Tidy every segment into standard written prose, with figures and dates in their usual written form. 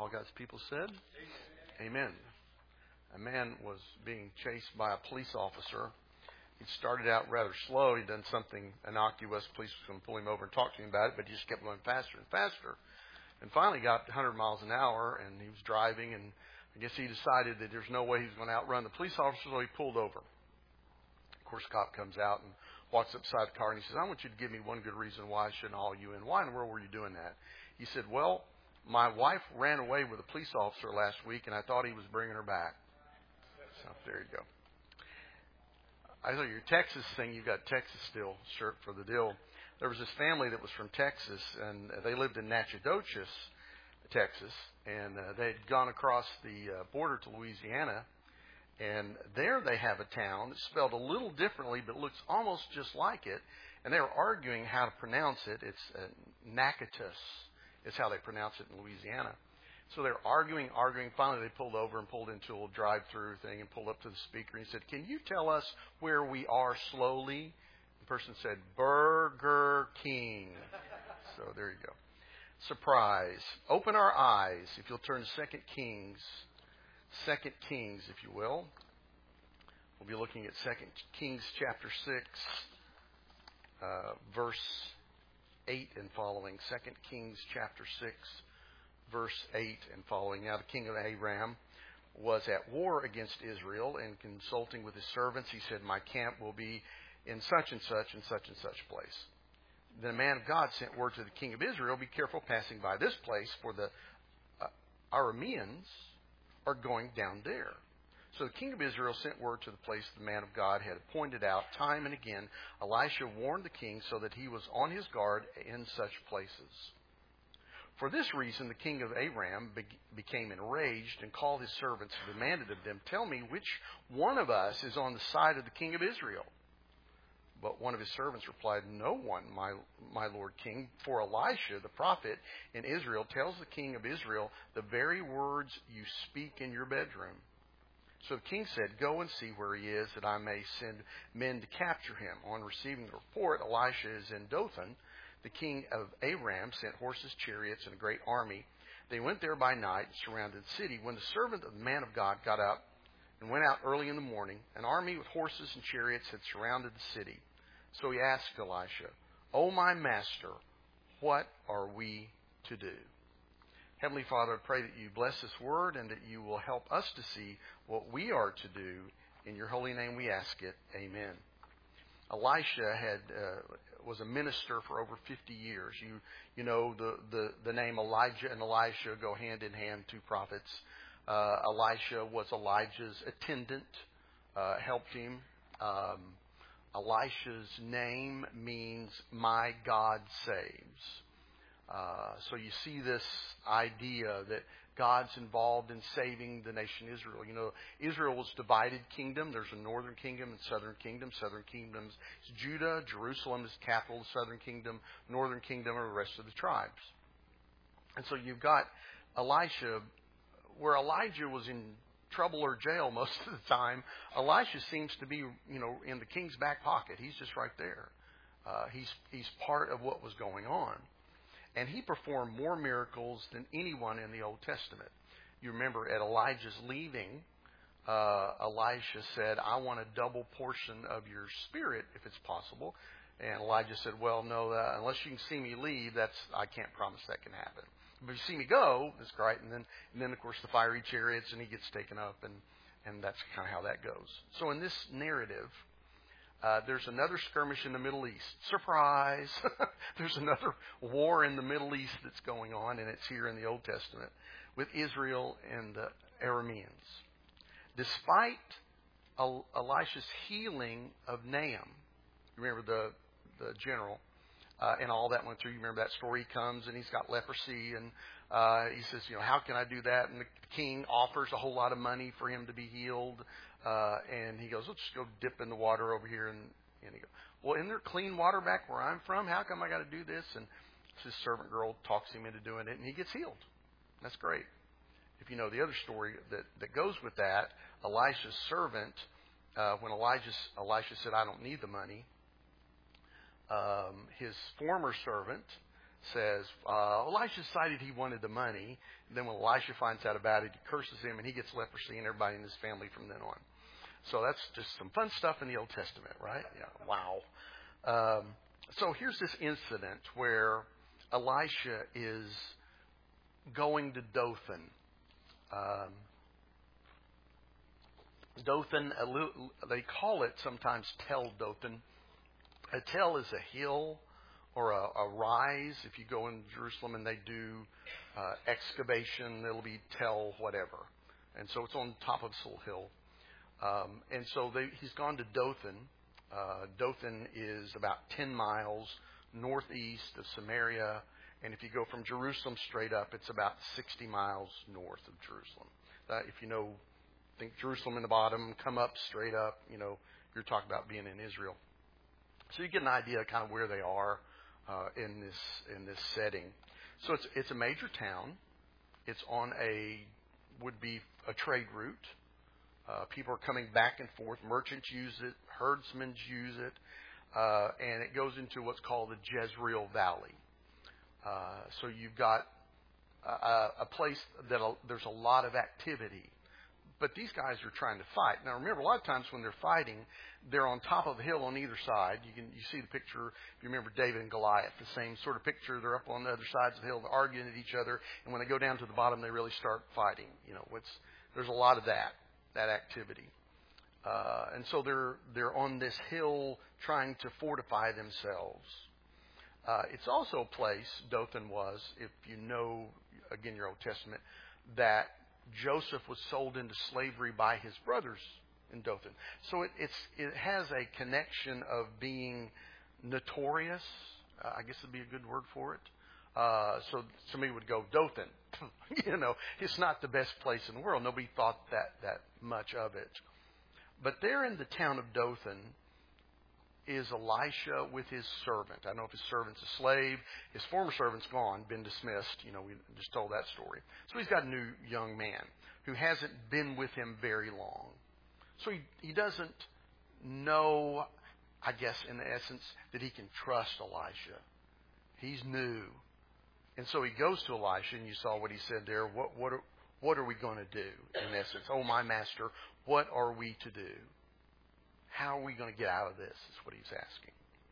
All God's people said, Amen. A man was being chased by a police officer. He started out rather slow. He'd done something innocuous. Police was going to pull him over and talk to him about it, but he just kept going faster and faster. And finally got 100 miles an hour, and he was driving, and I guess he decided that there's no way he was going to outrun the police officer, so he pulled over. Of course, the cop comes out and walks up beside the car, and he says, I want you to give me one good reason why I shouldn't haul you in. Why in the world were you doing that? He said, well, my wife ran away with a police officer last week, and I thought he was bringing her back. So there you go. I thought your Texas thing, you've got Texas still shirt for the deal. There was this family that was from Texas, and they lived in Natchitoches, Texas, and they had gone across the border to Louisiana, and there they have a town that's spelled a little differently, but looks almost just like it, and they were arguing how to pronounce it. It's Natchitoches is how they pronounce it in Louisiana. So they're arguing. Finally, they pulled over and pulled into a little drive-through thing and pulled up to the speaker and he said, can you tell us where we are slowly? The person said, Burger King. So there you go. Surprise. Open our eyes, if you'll turn to 2 Kings. 2 Kings, if you will. We'll be looking at 2 Kings chapter 6, verse 8 and following. 2 Kings chapter 6, verse 8 and following. Now the king of Aram was at war against Israel, and consulting with his servants, he said, my camp will be in such and such and such and such place. Then a man of God sent word to the king of Israel, be careful passing by this place, for the Arameans are going down there. So the king of Israel sent word to the place the man of God had pointed out time and again. Elisha warned the king so that he was on his guard in such places. For this reason, the king of Aram became enraged and called his servants and demanded of them, tell me which one of us is on the side of the king of Israel. But one of his servants replied, no one, my lord king, for Elisha, the prophet in Israel, tells the king of Israel the very words you speak in your bedroom. So the king said, go and see where he is, that I may send men to capture him. On receiving the report, Elisha is in Dothan. The king of Aram sent horses, chariots, and a great army. They went there by night and surrounded the city. When the servant of the man of God got up and went out early in the morning, an army with horses and chariots had surrounded the city. So he asked Elisha, O my master, what are we to do? Heavenly Father, I pray that you bless this word and that you will help us to see what we are to do. In your holy name we ask it. Amen. Elisha was a minister for over 50 years. You know the name Elijah and Elisha go hand in hand, two prophets. Elisha was Elijah's attendant, helped him. Elisha's name means my God saves. So you see this idea that God's involved in saving the nation Israel. You know, Israel was a divided kingdom. There's a northern kingdom and southern kingdom. Southern kingdom is Judah. Jerusalem is the capital of the southern kingdom. Northern kingdom are the rest of the tribes. And so you've got Elisha, where Elijah was in trouble or jail most of the time. Elisha seems to be, in the king's back pocket. He's just right there. He's part of what was going on. And he performed more miracles than anyone in the Old Testament. You remember at Elijah's leaving, Elisha said, I want a double portion of your spirit if it's possible. And Elijah said, well, no, unless you can see me leave, I can't promise that can happen. But if you see me go, that's great. And then of course, the fiery chariots, and he gets taken up, and that's kind of how that goes. So in this narrative, there's another skirmish in the Middle East. Surprise! There's another war in the Middle East that's going on, and it's here in the Old Testament with Israel and the Arameans. Despite Elisha's healing of Nahum, remember the general, and all that went through. You remember that story? He comes and he's got leprosy, and he says, how can I do that? And the king offers a whole lot of money for him to be healed. And he goes, let's just go dip in the water over here. And he goes, well, isn't there clean water back where I'm from? How come I got to do this? And his servant girl talks him into doing it, and he gets healed. That's great. If you know the other story that goes with that, Elisha's servant, when Elisha said, I don't need the money, his former servant says, Elisha decided he wanted the money. And then when Elisha finds out about it, he curses him, and he gets leprosy and everybody in his family from then on. So that's just some fun stuff in the Old Testament, right? Yeah. Wow. So here's this incident where Elisha is going to Dothan. Dothan, they call it sometimes Tel Dothan. A tel is a hill or a rise. If you go in Jerusalem and they do excavation, it'll be Tel whatever. And so it's on top of this little hill. And so he's gone to Dothan. Dothan is about 10 miles northeast of Samaria. And if you go from Jerusalem straight up, it's about 60 miles north of Jerusalem. If you know, think Jerusalem in the bottom, come up straight up, you're talking about being in Israel. So you get an idea of kind of where they are in this setting. So it's a major town. It's on would be a trade route. People are coming back and forth. Merchants use it. Herdsmen use it. And it goes into what's called the Jezreel Valley. So you've got a place that there's a lot of activity. But these guys are trying to fight. Now remember, a lot of times when they're fighting, they're on top of a hill on either side. You see the picture, if you remember David and Goliath, the same sort of picture. They're up on the other sides of the hill, they're arguing at each other, and when they go down to the bottom, they really start fighting. There's a lot of that activity. And so they're on this hill trying to fortify themselves. It's also a place, Dothan was, if you know, again, your Old Testament, that Joseph was sold into slavery by his brothers in Dothan. So it has a connection of being notorious. I guess would be a good word for it. So somebody would go, Dothan. It's not the best place in the world. Nobody thought that much of it. But there in the town of Dothan is Elisha with his servant. I don't know if his servant's a slave. His former servant's gone, been dismissed. We just told that story. So he's got a new young man who hasn't been with him very long. So he doesn't know, I guess, in essence, that he can trust Elisha. He's new. And so he goes to Elisha, and you saw what he said there. What are we going to do, in essence? Oh, my master, what are we to do? How are we going to get out of this, is what he's asking.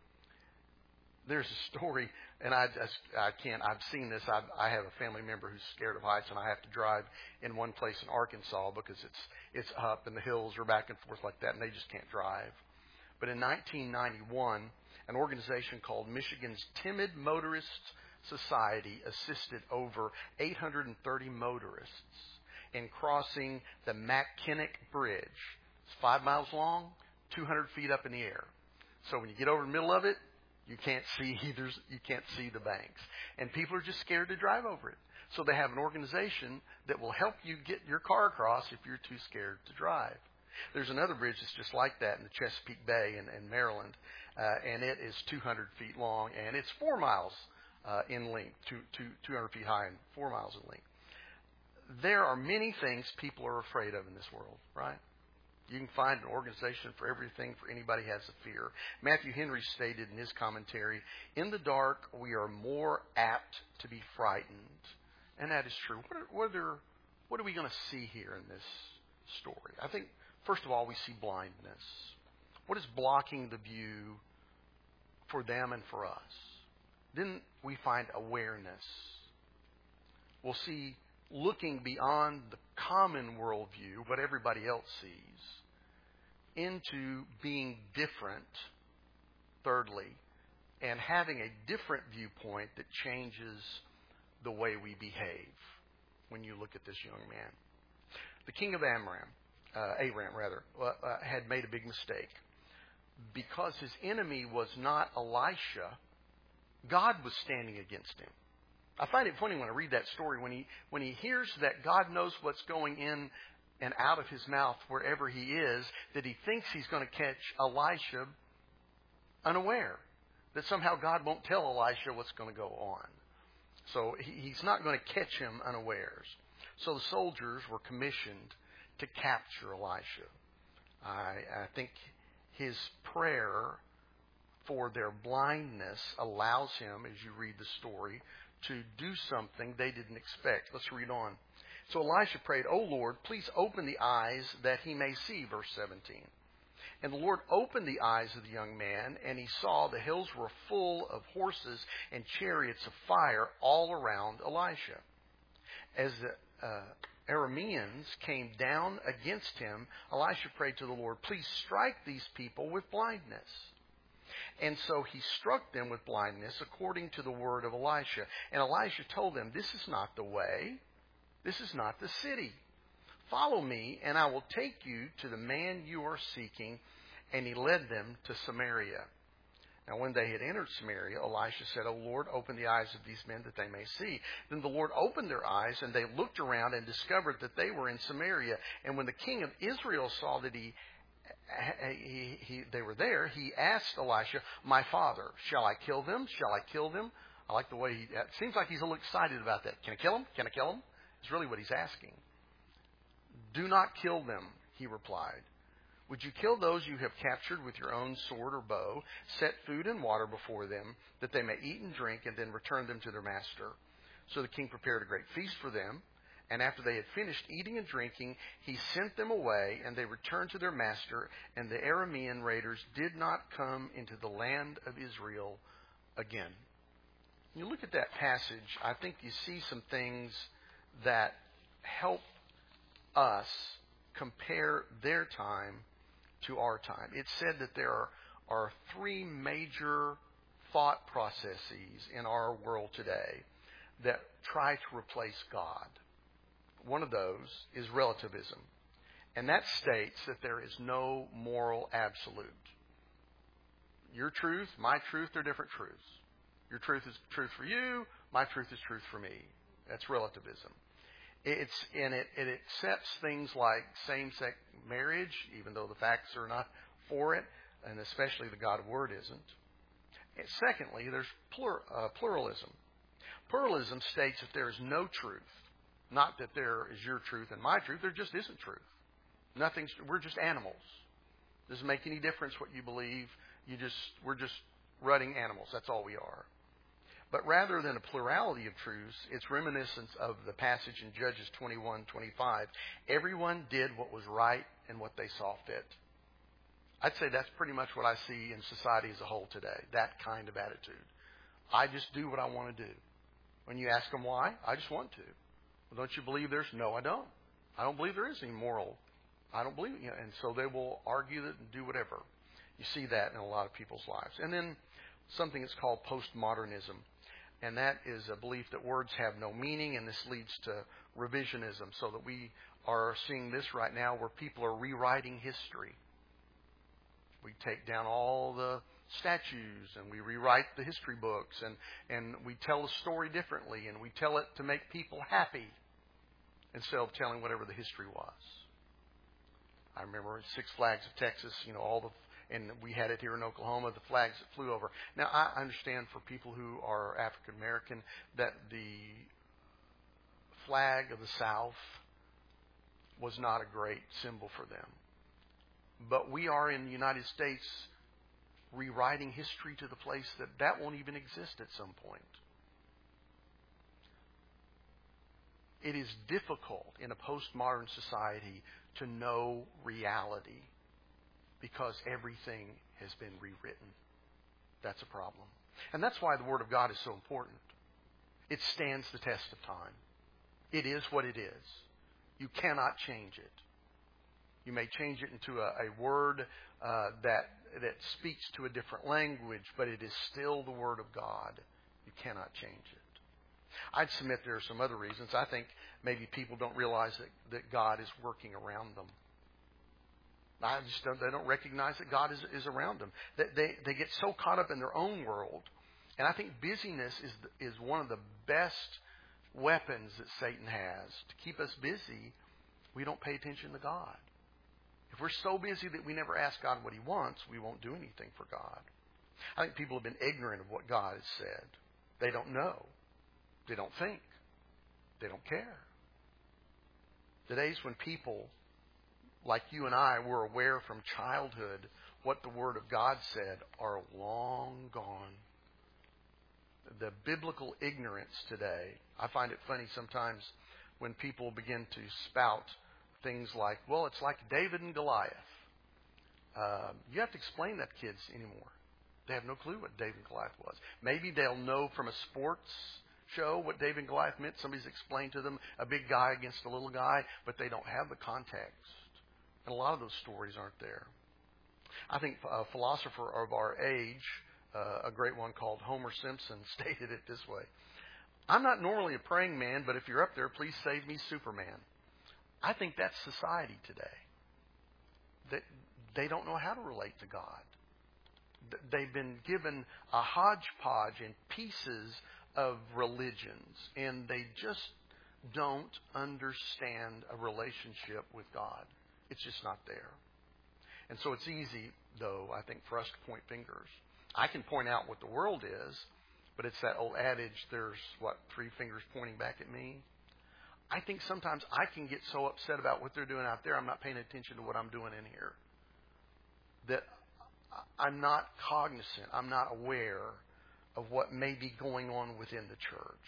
There's a story, and I can't, I've seen this. I have a family member who's scared of heights, and I have to drive in one place in Arkansas because it's up and the hills are back and forth like that, and they just can't drive. But in 1991, an organization called Michigan's Timid Motorists Society assisted over 830 motorists in crossing the Mackinac Bridge. It's 5 miles long, 200 feet up in the air. So when you get over the middle of it, you can't see the banks. And people are just scared to drive over it. So they have an organization that will help you get your car across if you're too scared to drive. There's another bridge that's just like that in the Chesapeake Bay in Maryland, and it is 200 feet long, and it's 4 miles in length, 200 feet high and 4 miles in length. There are many things people are afraid of in this world, right? You can find an organization for everything, for anybody who has a fear. Matthew Henry stated in his commentary, in the dark we are more apt to be frightened. And that is true. What are we going to see here in this story? I think, first of all, we see blindness. What is blocking the view for them and for us? Then we find awareness. We'll see looking beyond the common worldview, what everybody else sees, into being different, thirdly, and having a different viewpoint that changes the way we behave when you look at this young man. The king of Aram had made a big mistake. Because his enemy was not Elisha, God was standing against him. I find it funny when I read that story, when he hears that God knows what's going in and out of his mouth wherever he is, that he thinks he's going to catch Elisha unaware. That somehow God won't tell Elisha what's going to go on. So he's not going to catch him unawares. So the soldiers were commissioned to capture Elisha. I think his prayer for their blindness allows him, as you read the story, to do something they didn't expect. Let's read on. So Elisha prayed, "O Lord, please open the eyes that he may see," verse 17. And the Lord opened the eyes of the young man, and he saw the hills were full of horses and chariots of fire all around Elisha. As the Arameans came down against him, Elisha prayed to the Lord, "Please strike these people with blindness." And so he struck them with blindness according to the word of Elisha. And Elisha told them, "This is not the way. This is not the city. Follow me, and I will take you to the man you are seeking." And he led them to Samaria. Now when they had entered Samaria, Elisha said, "O Lord, open the eyes of these men that they may see." Then the Lord opened their eyes, and they looked around and discovered that they were in Samaria. And when the king of Israel saw that they were there, he asked Elisha, "My father, shall I kill them? Shall I kill them?" I like the way it seems like he's a little excited about that. Can I kill them? Can I kill them? It's really what he's asking. "Do not kill them," he replied. "Would you kill those you have captured with your own sword or bow? Set food and water before them, that they may eat and drink, and then return them to their master." So the king prepared a great feast for them. And after they had finished eating and drinking, he sent them away, and they returned to their master. And the Aramean raiders did not come into the land of Israel again. You look at that passage, I think you see some things that help us compare their time to our time. It said that there are three major thought processes in our world today that try to replace God. One of those is relativism. And that states that there is no moral absolute. Your truth, my truth, they're different truths. Your truth is truth for you, my truth is truth for me. That's relativism. It accepts things like same-sex marriage, even though the facts are not for it, and especially the God Word isn't. And secondly, there's pluralism. Pluralism states that there is no truth. Not that there is your truth and my truth. There just isn't truth. We're just animals. Doesn't make any difference what you believe. We're just rutting animals. That's all we are. But rather than a plurality of truths, it's reminiscent of the passage in Judges 21:25. Everyone did what was right and what they saw fit. I'd say that's pretty much what I see in society as a whole today. That kind of attitude. I just do what I want to do. When you ask them why, I just want to. Well, don't you believe there's? No, I don't. I don't believe there is any moral. I don't believe, and so they will argue it and do whatever. You see that in a lot of people's lives. And then something that's called postmodernism. And that is a belief that words have no meaning, and this leads to revisionism, so that we are seeing this right now where people are rewriting history. We take down all the statues, and we rewrite the history books, and we tell the story differently, and we tell it to make people happy instead of telling whatever the history was. I remember at Six Flags of Texas, and we had it here in Oklahoma, the flags that flew over. Now, I understand for people who are African American that the flag of the South was not a great symbol for them. But we are in the United States rewriting history to the place that won't even exist at some point. It is difficult in a postmodern society to know reality because everything has been rewritten. That's a problem. And that's why the Word of God is so important. It stands the test of time. It is what it is. You cannot change it. You may change it into a word that speaks to a different language, but it is still the Word of God. You cannot change it. I'd submit there are some other reasons. I think maybe people don't realize that God is working around them. They don't recognize that God is around them. They get so caught up in their own world. And I think busyness is one of the best weapons that Satan has. To keep us busy, we don't pay attention to God. If we're so busy that we never ask God what He wants, we won't do anything for God. I think people have been ignorant of what God has said. They don't know. They don't think. They don't care. The days when people like you and I were aware from childhood what the Word of God said are long gone. The biblical ignorance today, I find it funny sometimes when people begin to spout things like, well, it's like David and Goliath. You have to explain that to kids anymore. They have no clue what David and Goliath was. Maybe they'll know from a sports show what David and Goliath meant. Somebody's explained to them a big guy against a little guy, but they don't have the context. And a lot of those stories aren't there. I think a philosopher of our age, a great one called Homer Simpson, stated it this way. I'm not normally a praying man, but if you're up there, please save me, Superman. I think that's society today. They don't know how to relate to God. They've been given a hodgepodge and pieces of religions, and they just don't understand a relationship with God. It's just not there. And so it's easy, though, I think, for us to point fingers. I can point out what the world is, but it's that old adage, there's, 3 fingers pointing back at me? I think sometimes I can get so upset about what they're doing out there, I'm not paying attention to what I'm doing in here. That I'm not cognizant, I'm not aware of what may be going on within the church.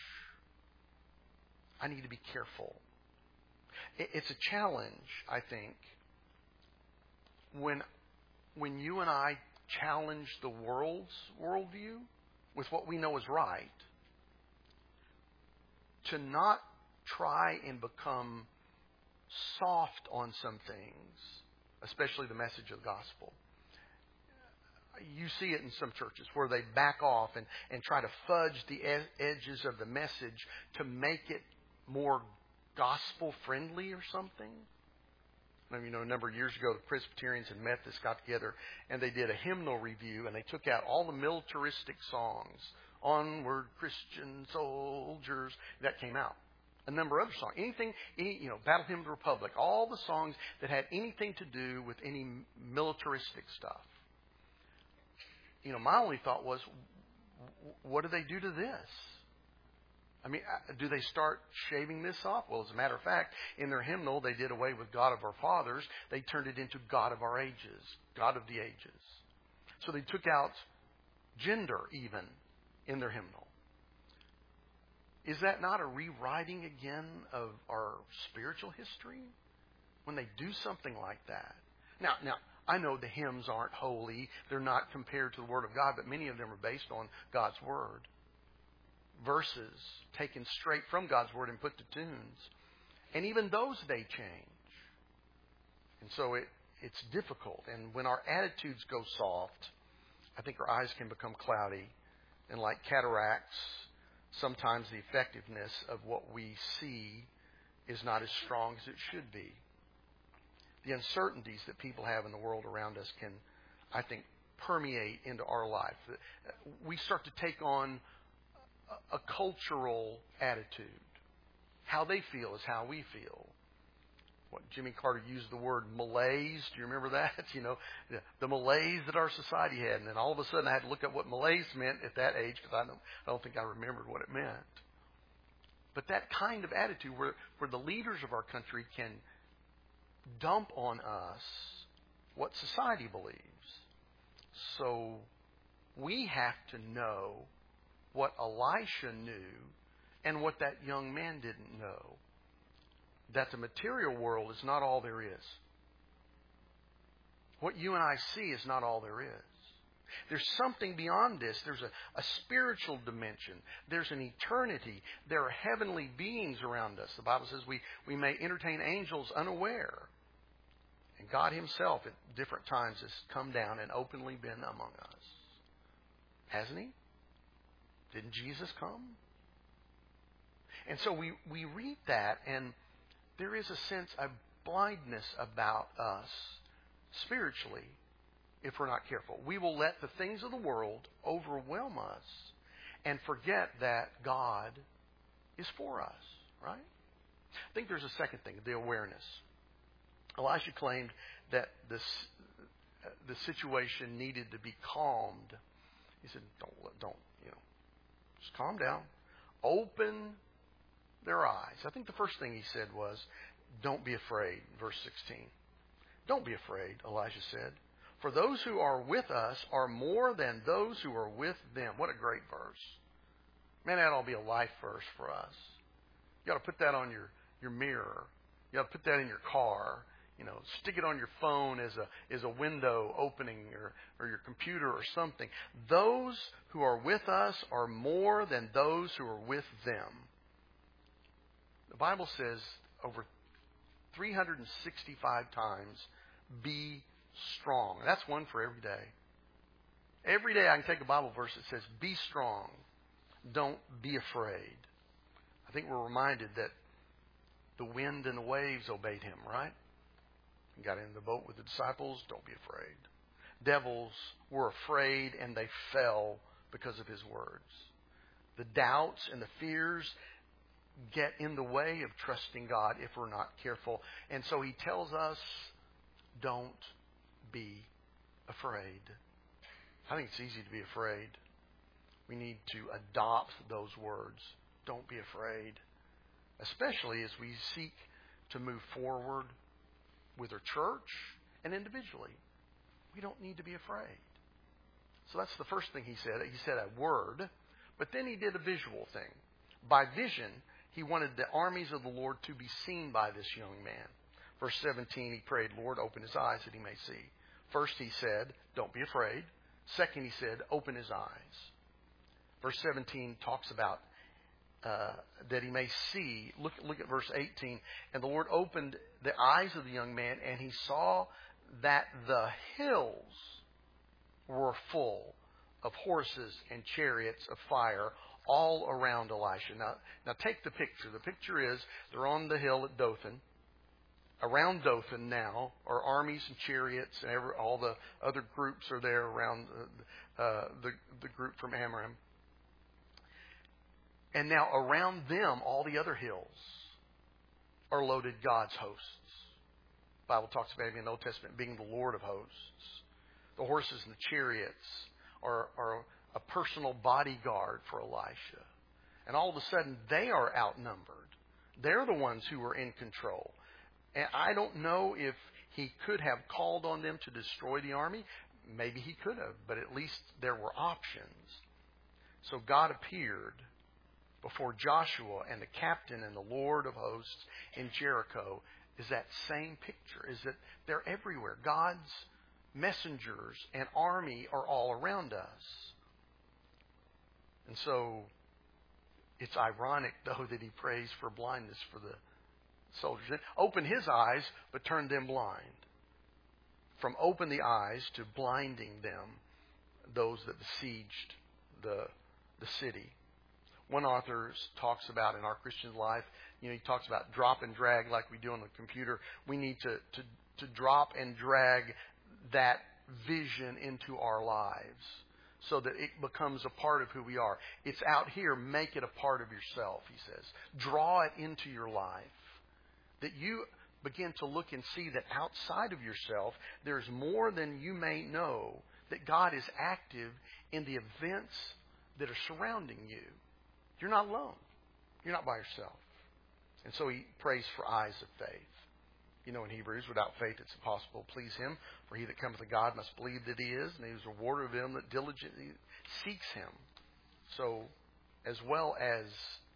I need to be careful. It's a challenge, I think, when you and I challenge the world's worldview with what we know is right, to not try and become soft on some things, especially the message of the gospel. You see it in some churches where they back off and try to fudge the edges of the message to make it more gospel-friendly or something. A number of years ago, the Presbyterians and Methodists got together and they did a hymnal review, and they took out all the militaristic songs. Onward, Christian soldiers. That came out. A number of other songs. Battle Hymn of the Republic. All the songs that had anything to do with any militaristic stuff. My only thought was, what do they do to this? Do they start shaving this off? Well, as a matter of fact, in their hymnal, they did away with God of our fathers. They turned it into God of our ages, God of the ages. So they took out gender even in their hymnal. Is that not a rewriting again of our spiritual history when they do something like that? Now, I know the hymns aren't holy. They're not compared to the Word of God, but many of them are based on God's Word. Verses taken straight from God's Word and put to tunes. And even those they change. And so it's difficult. And when our attitudes go soft, I think our eyes can become cloudy. And like cataracts, sometimes the effectiveness of what we see is not as strong as it should be. The uncertainties that people have in the world around us can, I think, permeate into our life. We start to take on a cultural attitude. How they feel is how we feel. What Jimmy Carter used the word malaise. Do you remember that? The malaise that our society had. And then all of a sudden I had to look up what malaise meant at that age because I don't think I remembered what it meant. But that kind of attitude where the leaders of our country can dump on us what society believes. So we have to know what Elisha knew and what that young man didn't know. That the material world is not all there is. What you and I see is not all there is. There's something beyond this. There's a spiritual dimension. There's an eternity. There are heavenly beings around us. The Bible says we may entertain angels unaware. And God Himself at different times has come down and openly been among us. Hasn't He? Didn't Jesus come? And so we read that, and there is a sense of blindness about us spiritually if we're not careful. We will let the things of the world overwhelm us and forget that God is for us, right? I think there's a second thing, the awareness. Elisha claimed that the situation needed to be calmed. He said, don't, just calm down. Open their eyes. I think the first thing he said was, don't be afraid, verse 16. Don't be afraid, Elijah said, For those who are with us are more than those who are with them. What a great verse. Man, that ought to be a life verse for us. You ought to put that on your mirror. You ought to put that in your car. You know, stick it on your phone as a window opening or your computer or something. Those who are with us are more than those who are with them. The Bible says over 365 times, be strong. That's one for every day. Every day I can take a Bible verse that says, be strong. Don't be afraid. I think we're reminded that the wind and the waves obeyed him, right? He got in the boat with the disciples. Don't be afraid. Devils were afraid and they fell because of his words. The doubts and the fears get in the way of trusting God if we're not careful. And so he tells us, don't be afraid. I think it's easy to be afraid. We need to adopt those words. Don't be afraid. Especially as we seek to move forward with our church and individually. We don't need to be afraid. So that's the first thing he said. He said a word, but then he did a visual thing. By vision, he wanted the armies of the Lord to be seen by this young man. Verse 17, he prayed, Lord, open his eyes that he may see. First he said, don't be afraid. Second he said, open his eyes. Verse 17 talks about that he may see. Look at verse 18. And the Lord opened the eyes of the young man, and he saw that the hills were full of horses and chariots of fire all around Elisha. Now take the picture. The picture is they're on the hill at Dothan. Around Dothan now are armies and chariots, and all the other groups are there around the group from Amorim. And now around them, all the other hills are loaded God's hosts. The Bible talks about him in the Old Testament being the Lord of hosts. The horses and the chariots are a personal bodyguard for Elisha. And all of a sudden, they are outnumbered. They're the ones who are in control. And I don't know if he could have called on them to destroy the army. Maybe he could have, but at least there were options. So God appeared before Joshua and the captain and the Lord of hosts in Jericho. Is that same picture? Is that they're everywhere. God's messengers and army are all around us. And so it's ironic, though, that he prays for blindness for the soldiers. Open his eyes, but turn them blind. From open the eyes to blinding them, those that besieged the city. One author talks about in our Christian life, he talks about drop and drag like we do on the computer. We need to drop and drag that vision into our lives so that it becomes a part of who we are. It's out here. Make it a part of yourself, he says. Draw it into your life. That you begin to look and see that outside of yourself, there's more than you may know, that God is active in the events that are surrounding you. You're not alone. You're not by yourself. And so he prays for eyes of faith. In Hebrews, without faith it's impossible to please him. For he that cometh to God must believe that he is, and he is a rewarder of them that diligently seeks him. So, as well as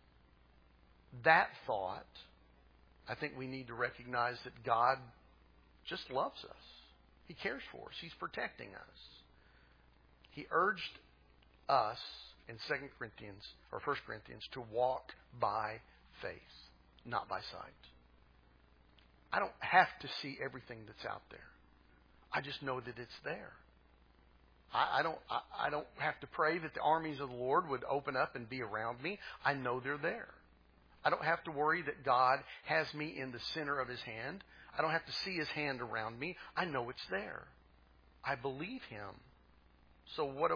that thought, I think we need to recognize that God just loves us. He cares for us. He's protecting us. He urged us in 2 Corinthians or 1 Corinthians to walk by faith, not by sight. I don't have to see everything that's out there. I just know that it's there. I don't have to pray that the armies of the Lord would open up and be around me. I know they're there. I don't have to worry that God has me in the center of his hand. I don't have to see his hand around me. I know it's there. I believe him. So what do?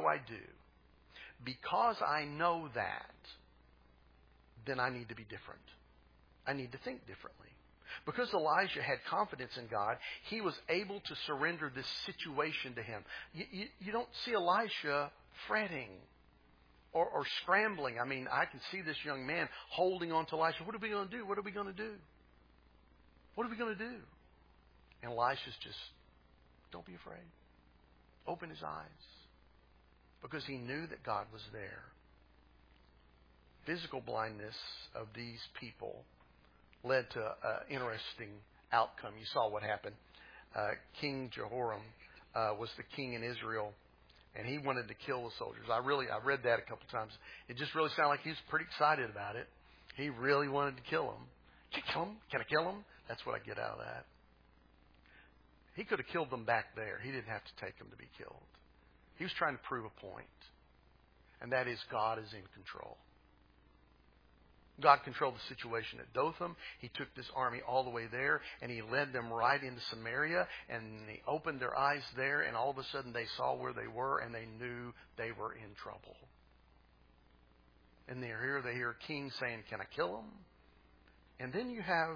Because I know that, then I need to be different. I need to think differently. Because Elijah had confidence in God, he was able to surrender this situation to him. You don't see Elisha fretting or scrambling. I mean, I can see this young man holding on to Elisha. What are we going to do? What are we going to do? What are we going to do? And Elisha's just, don't be afraid. open his eyes because he knew that God was there. Physical blindness of these people led to an interesting outcome. You saw what happened. King Jehoram was the king in Israel, and he wanted to kill the soldiers. I read that a couple times. It just really sounded like he was pretty excited about it. He really wanted to kill them. Can I kill them? Can I kill them? That's what I get out of that. He could have killed them back there. He didn't have to take them to be killed. He was trying to prove a point, and that is God is in control. God controlled the situation at Dothan. He took this army all the way there, and he led them right into Samaria, and he opened their eyes there, and all of a sudden they saw where they were, and they knew they were in trouble. And they hear a king saying, can I kill them? And then you have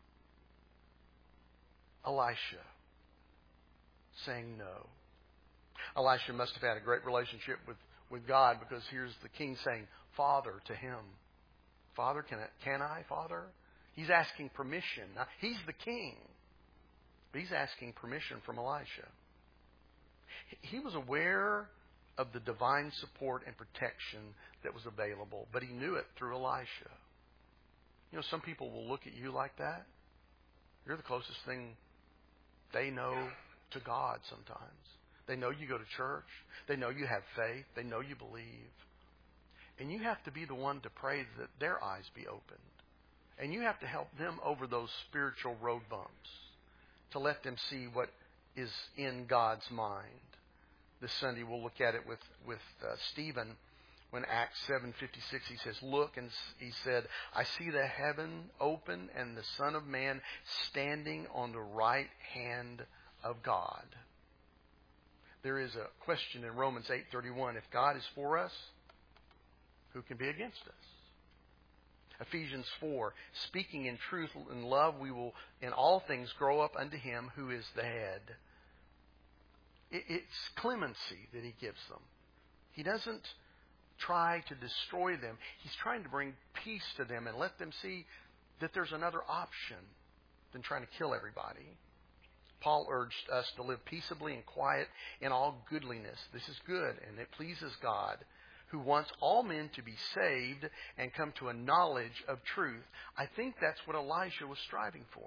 Elisha saying no. Elisha must have had a great relationship with God, because here's the king saying, Father, to him. Father, can I, Father? He's asking permission. Now, he's the king, but he's asking permission from Elisha. He was aware of the divine support and protection that was available, but he knew it through Elisha. You know, some people will look at you like that. You're the closest thing they know to God sometimes. They know you go to church. They know you have faith. They know you believe. And you have to be the one to pray that their eyes be opened. And you have to help them over those spiritual road bumps to let them see what is in God's mind. This Sunday we'll look at it with Stephen. When Acts 7:56 he says, look, and he said, I see the heaven open and the Son of Man standing on the right hand of God. There is a question in Romans 8:31. If God is for us, who can be against us? Ephesians 4, speaking in truth and love, we will in all things grow up unto him who is the head. It's clemency that he gives them. He doesn't try to destroy them. He's trying to bring peace to them and let them see that there's another option than trying to kill everybody. Paul urged us to live peaceably and quiet in all goodliness. This is good, and it pleases God, who wants all men to be saved and come to a knowledge of truth. I think that's what Elijah was striving for.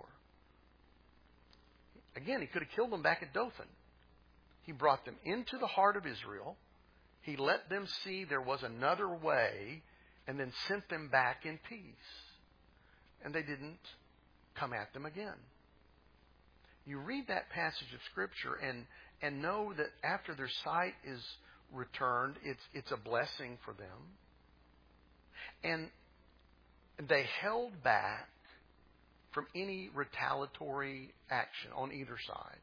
Again, he could have killed them back at Dothan. He brought them into the heart of Israel. He let them see there was another way, and then sent them back in peace. And they didn't come at them again. You read that passage of Scripture and know that after their sight is returned, it's a blessing for them. And they held back from any retaliatory action on either side.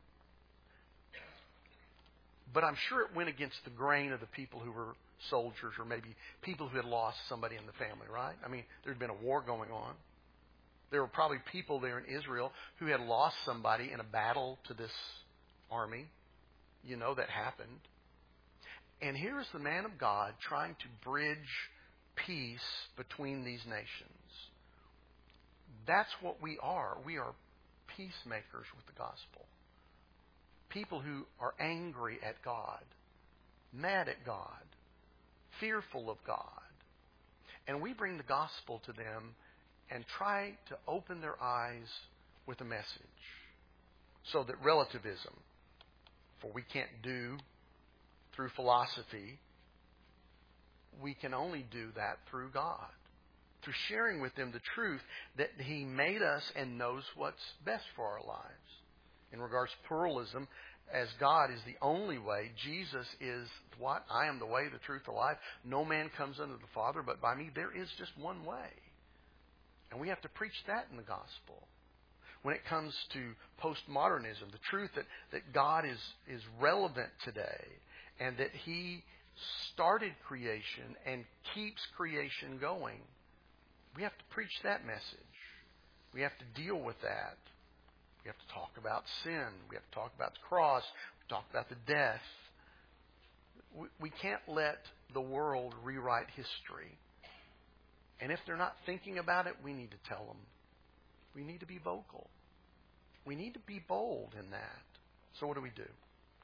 But I'm sure it went against the grain of the people who were soldiers, or maybe people who had lost somebody in the family, right? I mean, there'd been a war going on. There were probably people there in Israel who had lost somebody in a battle to this army. You know, that happened. And here's the man of God trying to bridge peace between these nations. That's what we are. We are peacemakers with the gospel. People who are angry at God, mad at God, fearful of God. And we bring the gospel to them and try to open their eyes with a message. So that relativism, for we can't do through philosophy, we can only do that through God. Through sharing with them the truth that He made us and knows what's best for our lives. In regards to pluralism, as God is the only way, Jesus is what? I am the way, the truth, the life. No man comes unto the Father but by me. There is just one way. And we have to preach that in the gospel. When it comes to postmodernism, the truth that God is relevant today and that He started creation and keeps creation going, we have to preach that message. We have to deal with that. We have to talk about sin. We have to talk about the cross. We talk about the death. We can't let the world rewrite history. And if they're not thinking about it, we need to tell them. We need to be vocal. We need to be bold in that. So what do?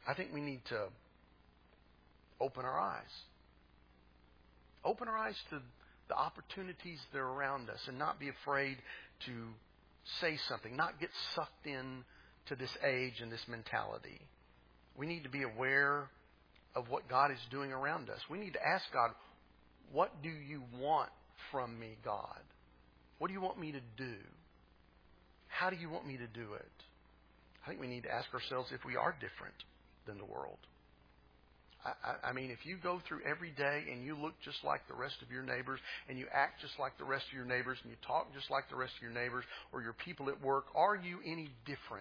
I think we need to open our eyes. Open our eyes to the opportunities that are around us and not be afraid to say something, not get sucked in to this age and this mentality. We need to be aware of what God is doing around us. We need to ask God, what do you want from me, God? What do you want me to do? How do you want me to do it? I think we need to ask ourselves if we are different than the world. I mean, if you go through every day and you look just like the rest of your neighbors and you act just like the rest of your neighbors and you talk just like the rest of your neighbors or your people at work, are you any different?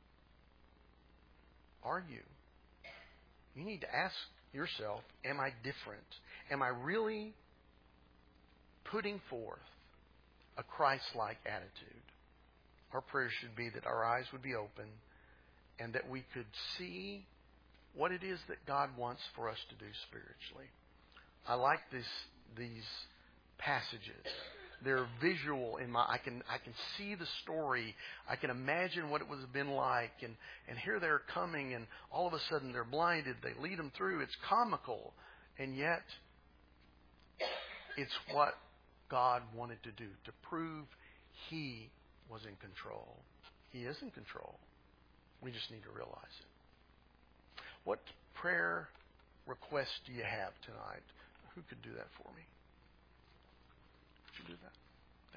Are you? You need to ask yourself, am I different? Am I really putting forth a Christ-like attitude? Our prayer should be that our eyes would be open and that we could see what it is that God wants for us to do spiritually. I like these passages. They're visual in my I can see the story. I can imagine what it would have been like, and here they're coming and all of a sudden they're blinded. They lead them through. It's comical, and yet it's what God wanted to do, to prove He was in control. He is in control. We just need to realize it. What prayer request do you have tonight? Who could do that for me? Could you do that?